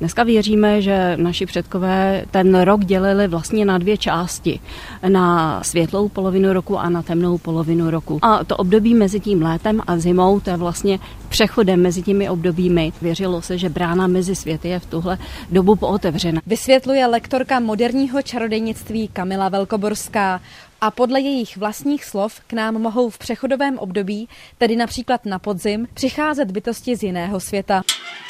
Dneska věříme, že naši předkové ten rok dělili vlastně na 2 části. Na světlou polovinu roku a na temnou polovinu roku. A to období mezi tím létem a zimou, to je vlastně přechodem mezi těmi obdobími. Věřilo se, že brána mezi světy je v tuhle dobu pootevřena. Vysvětluje lektorka moderního čarodejnictví Kamila Velkoborská. A podle jejich vlastních slov k nám mohou v přechodovém období, tedy například na podzim, přicházet bytosti z jiného světa.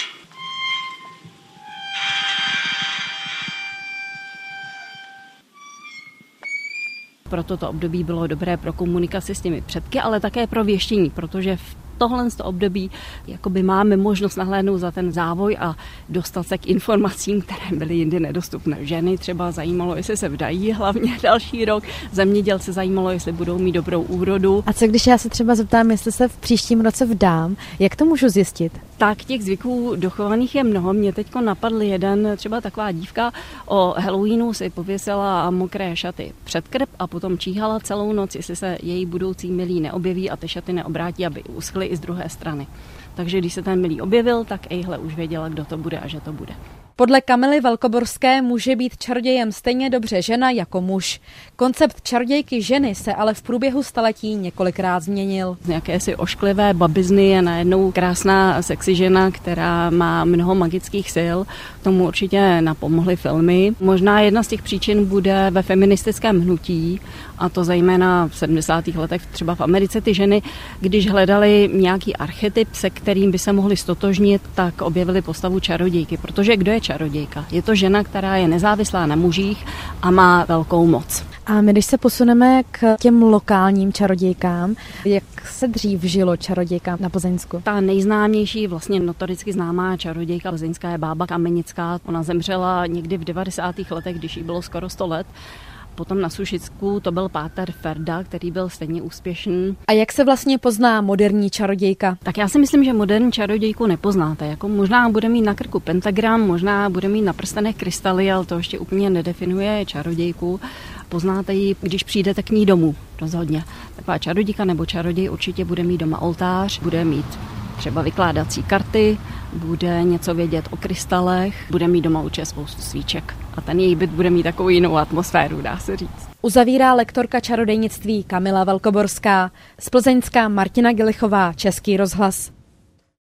Proto to období bylo dobré pro komunikaci s těmi předky, ale také pro věštění, protože v tohle období jakoby máme možnost nahlédnout za ten závoj a dostat se k informacím, které byly jindy nedostupné. Ženy třeba zajímalo, jestli se vdají hlavně další rok, zemědělce zajímalo, jestli budou mít dobrou úrodu. A co když já se třeba zeptám, jestli se v příštím roce vdám, jak to můžu zjistit? Tak těch zvyků dochovaných je mnoho. Mě teďko napadl jeden, třeba taková dívka o Halloweenu si pověsila mokré šaty před krb a potom číhala celou noc, jestli se její budoucí milý neobjeví a ty šaty neobrátí, aby uschly i z druhé strany. Takže když se ten milý objevil, tak ejhle už věděla, kdo to bude a že to bude. Podle Kamily Velkoborské může být čarodějem stejně dobře žena jako muž. Koncept čarodějky ženy se ale v průběhu staletí několikrát změnil. Z jakési ošklivé babizny je najednou krásná sexy žena, která má mnoho magických sil. Tomu určitě napomohly filmy. Možná jedna z těch příčin bude ve feministickém hnutí, a to zejména v 70. letech třeba v Americe ty ženy, když hledali nějaký archetyp, se kterým by se mohly stotožnit, tak objevili postavu čarodějky. Protože kdo je čarodějka? Je to žena, která je nezávislá na mužích a má velkou moc. A my, když se posuneme k těm lokálním čarodějkám, jak se dřív žilo čarodějkám na Plzeňsku? Ta nejznámější, vlastně notoricky známá čarodějka plzeňská je bába Kamenická. Ona zemřela někdy v 90. letech, když jí bylo skoro 100 let. Potom na Sušicku to byl páter Ferda, který byl stejně úspěšný. A jak se vlastně pozná moderní čarodějka? Tak já si myslím, že moderní čarodějku nepoznáte. Jako možná bude mít na krku pentagram, možná bude mít na prstenech krystaly, ale to ještě úplně nedefinuje čarodějku. Poznáte ji, když přijdete k ní domů, rozhodně. Taková čarodějka nebo čaroděj určitě bude mít doma oltář, bude mít třeba vykládací karty, bude něco vědět o krystalech, bude mít doma určitě spoustu svíček. A ten její byt bude mít takovou jinou atmosféru, dá se říct. Uzavírá lektorka čarodejnictví Kamila Velkoborská, z Plzeňska Martina Gilichová, Český rozhlas.